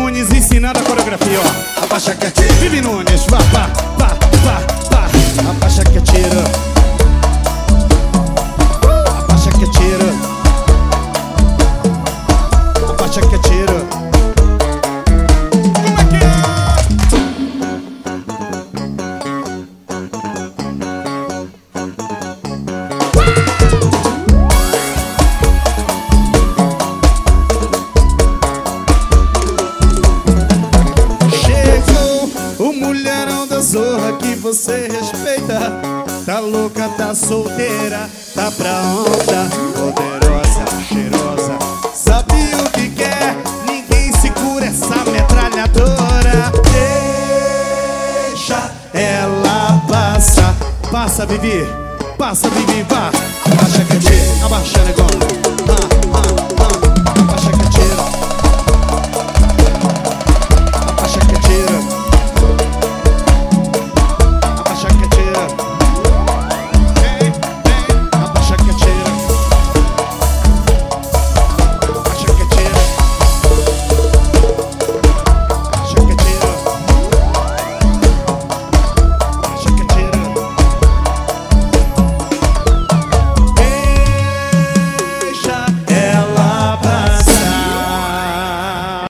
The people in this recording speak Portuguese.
Nunes ensinando a coreografia, ó. Abaixa que atira. Vivi Nunes, vá, vá, vá, vá, vá. Abaixa que atira. Abaixa que atira. Abaixa que atira. Como é que é? O mulherão da zorra que você respeita. Tá louca, tá solteira, tá pra onda. Poderosa, cheirosa, sabe o que quer. Ninguém segura essa metralhadora. Deixa ela passar. Passa, Vivi, vá. Abaixa que atira. Abaixa, negão.